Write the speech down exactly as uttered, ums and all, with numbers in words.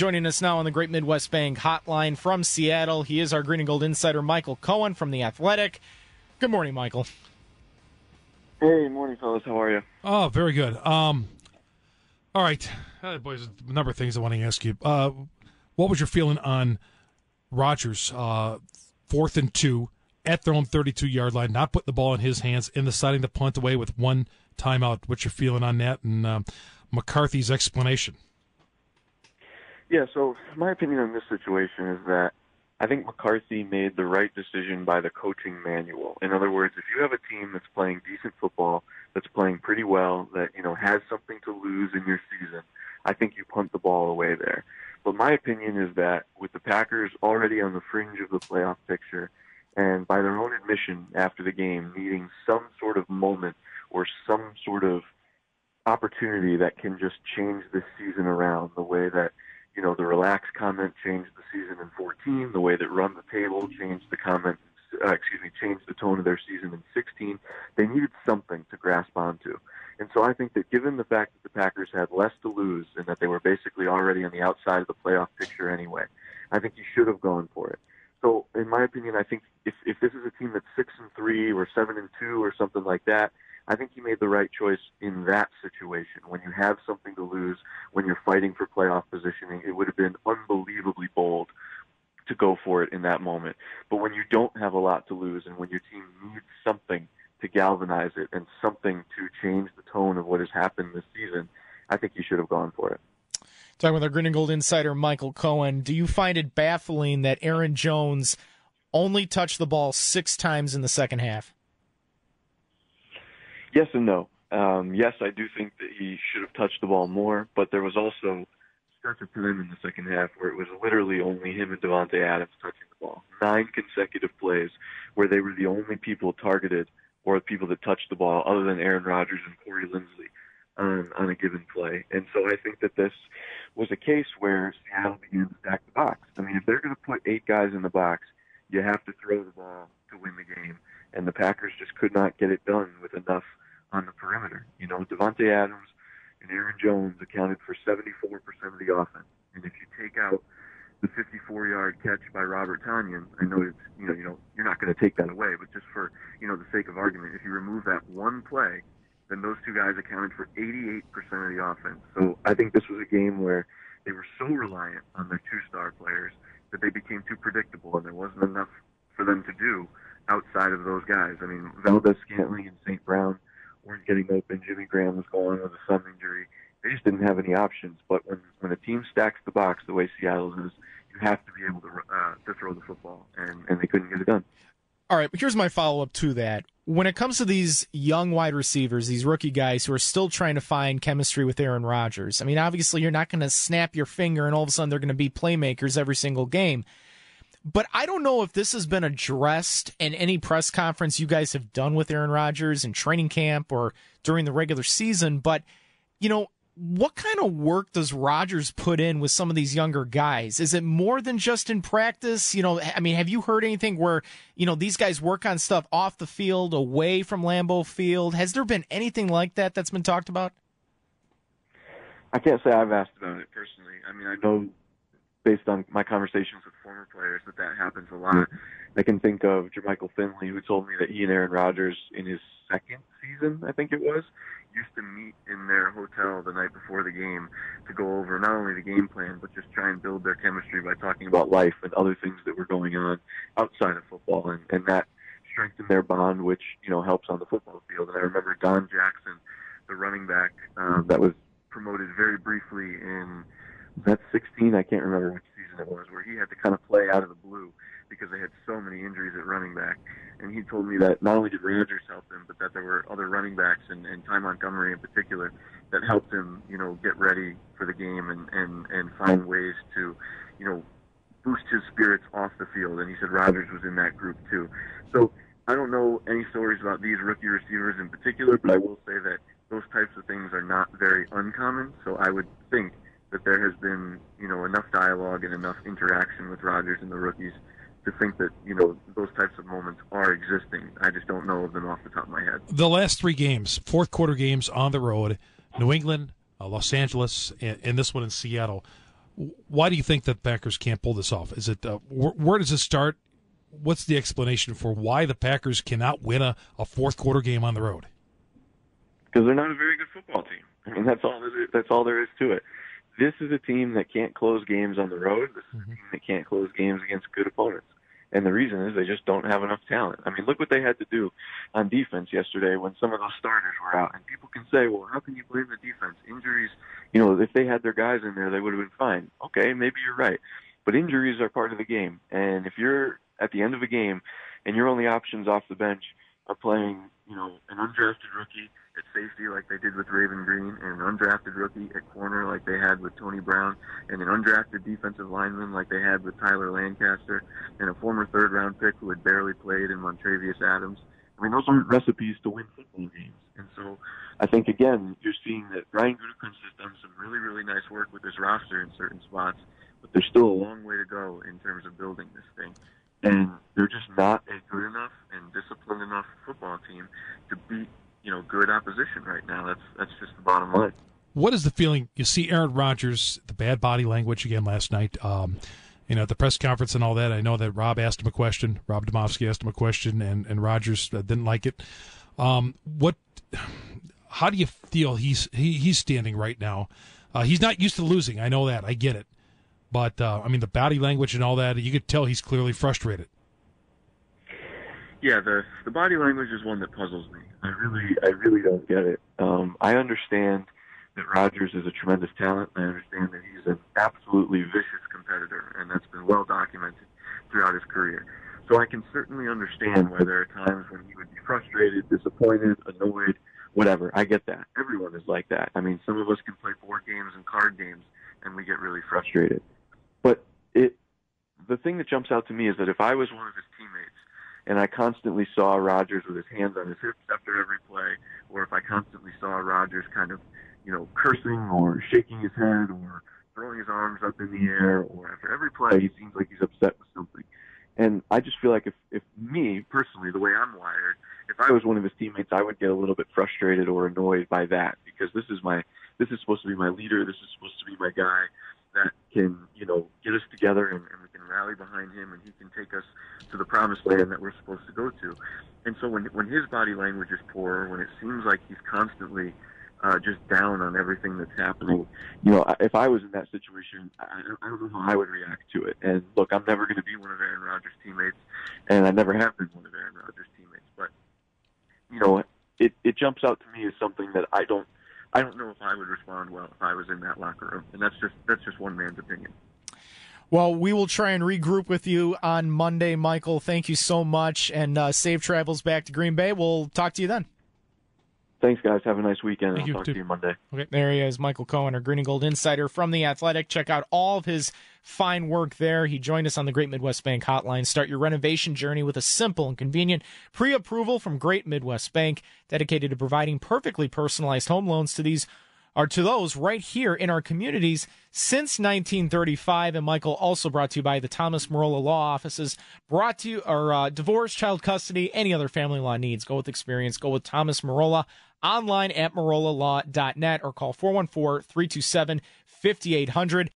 Joining us now on the Great Midwest Bank hotline from Seattle, he is our Green and Gold insider, Michael Cohen from The Athletic. Good morning, Michael. Hey, morning, fellas. How are you? Oh, very good. Um, all right. Uh, boys, a number of things I want to ask you. Uh, what was your feeling on Rodgers, uh, fourth and two, at their own thirty-two-yard line, not putting the ball in his hands, and deciding to punt away with one timeout? What's your feeling on that, and um, McCarthy's explanation? Yeah, so my opinion on this situation is that I think McCarthy made the right decision by the coaching manual. In other words, if you have a team that's playing decent football, that's playing pretty well, that, you know, has something to lose in your season, I think you punt the ball away there. But my opinion is that with the Packers already on the fringe of the playoff picture, and by their own admission after the game, needing some sort of moment or some sort of opportunity that can just change this season around, the way that, you know, the relax comment changed the season in fourteen, the way that run the table changed the comment, uh, excuse me, changed the tone of their season in sixteen. They needed something to grasp onto. And so I think that given the fact that the Packers had less to lose and that they were basically already on the outside of the playoff picture anyway, I think you should have gone for it. So in my opinion, I think if, if this is a team that's six and three or seven and two or something like that, I think you made the right choice in that situation. When you have something to lose, when you're fighting for playoff positioning, it would have been unbelievably bold to go for it in that moment. But when you don't have a lot to lose and when your team needs something to galvanize it and something to change the tone of what has happened this season, I think you should have gone for it. Talking with our Green and Gold insider, Michael Cohen, do you find it baffling that Aaron Jones only touched the ball six times in the second half? Yes and no. Um, yes, I do think that he should have touched the ball more, but there was also stretches to them in the second half where it was literally only him and Davante Adams touching the ball. Nine consecutive plays where they were the only people targeted or the people that touched the ball other than Aaron Rodgers and Corey Linsley on, on a given play. And so I think that this was a case where Seattle began to stack the box. I mean, if they're going to put eight guys in the box, you have to throw the ball to win the game. And the Packers just could not get it done with enough on the perimeter. You know, Davante Adams and Aaron Jones accounted for seventy-four percent of the offense. And if you take out the fifty-four-yard catch by Robert Tonyan, I know it's, you know, you know, you're not going to take that away, but just for, you know, the sake of argument, if you remove that one play, then those two guys accounted for eighty-eight percent of the offense. So I think this was a game where they were so reliant on their two-star players that they became too predictable, and there wasn't enough for them to do outside of those guys. I mean, Valdez-Scantling and Saint Brown weren't getting open. Jimmy Graham was going with a thumb injury. They just didn't have any options. But when, when a team stacks the box the way Seattle is, you have to be able to uh, to throw the football, and, and they couldn't get it done. All right, here's my follow-up to that. When it comes to these young wide receivers, these rookie guys who are still trying to find chemistry with Aaron Rodgers, I mean, obviously you're not going to snap your finger and all of a sudden they're going to be playmakers every single game. But I don't know if this has been addressed in any press conference you guys have done with Aaron Rodgers in training camp or during the regular season. But, you know, what kind of work does Rodgers put in with some of these younger guys? Is it more than just in practice? You know, I mean, have you heard anything where, you know, these guys work on stuff off the field, away from Lambeau Field? Has there been anything like that that's been talked about? I can't say I've asked about it personally. I mean, I know based on my conversations with former players that that happens a lot. I can think of Jermichael Finley, who told me that he and Aaron Rodgers in his second season, I think it was, used to meet in their hotel the night before the game to go over not only the game plan, but just try and build their chemistry by talking about life and other things that were going on outside of football. And, and that strengthened their bond, which, you know, helps on the football field. And I remember Don Jackson, the running back um, that was promoted very briefly in Was that sixteen? I can't remember which season it was, where he had to kind of play out of the blue because they had so many injuries at running back. And he told me that not only did Rodgers help him, but that there were other running backs, and, and Ty Montgomery in particular, that helped him, you know, get ready for the game and, and, and find ways to, you know, boost his spirits off the field. And he said Rodgers was in that group too. So I don't know any stories about these rookie receivers in particular, but I will say that those types of things are not very uncommon. So I would think that there has been, you know, enough dialogue and enough interaction with Rodgers and the rookies to think that, you know, those types of moments are existing. I just don't know of them off the top of my head. The last three games, fourth quarter games on the road, New England, uh, Los Angeles, and, and this one in Seattle, Why do you think that Packers can't pull this off? Is it uh, wh- where does it start? What's the explanation for why the Packers cannot win a, a fourth quarter game on the road? Because they're not a very good football team. I mean, that's all. There is, that's all there is to it. This is a team that can't close games on the road. This is mm-hmm. a team that can't close games against good opponents. And the reason is they just don't have enough talent. I mean, look what they had to do on defense yesterday when some of those starters were out. And people can say, well, how can you blame the defense? Injuries, you know, if they had their guys in there, they would have been fine. Okay, maybe you're right. But injuries are part of the game. And if you're at the end of a game and your only options off the bench are playing, you know, an undrafted rookie at safety like they did with Raven Green, and an undrafted rookie at corner like they had with Tony Brown, and an undrafted defensive lineman like they had with Tyler Lancaster, and a former third-round pick who had barely played in Montravius Adams. I mean, those aren't recipes to win football games. And so I think, again, you're seeing that Brian Gutekunst has done some really, really nice work with his roster in certain spots, but there's still a long way to go in terms of building this thing. And they're just not a good enough and disciplined enough football team to beat, you know, good opposition right now. That's that's just the bottom line. What is the feeling? You see Aaron Rodgers, the bad body language again last night, um, you know, at the press conference and all that. I know that Rob asked him a question, Rob Domofsky asked him a question, and, and Rodgers didn't like it. Um, what? How do you feel he's he, he's standing right now? Uh, he's not used to losing. I know that. I get it. But, uh, I mean, the body language and all that, you could tell he's clearly frustrated. Yeah, the the body language is one that puzzles me. I really, I really don't get it. Um, I understand that Rodgers is a tremendous talent. I understand that he's an absolutely vicious competitor, and that's been well documented throughout his career. So I can certainly understand why there are times when he would be frustrated, disappointed, annoyed, whatever. I get that. Everyone is like that. I mean, some of us can play board games and card games, and we get really frustrated. But it, the thing that jumps out to me is that if I was one of his teammates, and I constantly saw Rodgers with his hands on his hips after every play, or if I constantly saw Rodgers kind of, you know, cursing or shaking his head or throwing his arms up in the air, or after every play he seems like he's upset with something. And I just feel like if, if me, personally, the way I'm wired, if I was one of his teammates, I would get a little bit frustrated or annoyed by that, because this is my, this is supposed to be my leader, this is supposed to be my guy that can, you know, get us together and, and we can rally behind him and he can take us to the promised land that we're supposed to go to. And so when when his body language is poor, when it seems like he's constantly uh, just down on everything that's happening, you know, if I was in that situation, I, I don't know how I would react to it. And look, I'm never going to be one of Aaron Rodgers' teammates, and I never have been one of Aaron Rodgers' teammates. But, you know, it, it jumps out to me as something that I don't, I don't know if I would respond well if I was in that locker room, and that's just that's just one man's opinion. Well, we will try and regroup with you on Monday, Michael. Thank you so much, and uh, safe travels back to Green Bay. We'll talk to you then. Thanks, guys. Have a nice weekend. Thank I'll you, talk too. to you Monday. Okay, there he is, Michael Cohen, our Green and Gold insider from The Athletic. Check out all of his fine work there. He joined us on the Great Midwest Bank hotline. Start your renovation journey with a simple and convenient pre-approval from Great Midwest Bank, dedicated to providing perfectly personalized home loans to these are to those right here in our communities since nineteen thirty-five. And Michael, also brought to you by the Thomas Marola Law Offices, brought to you, or uh, divorce, child custody, any other family law needs. Go with experience. Go with Thomas Marola. Online at marola law dot net or call four one four, three two seven, five eight zero zero.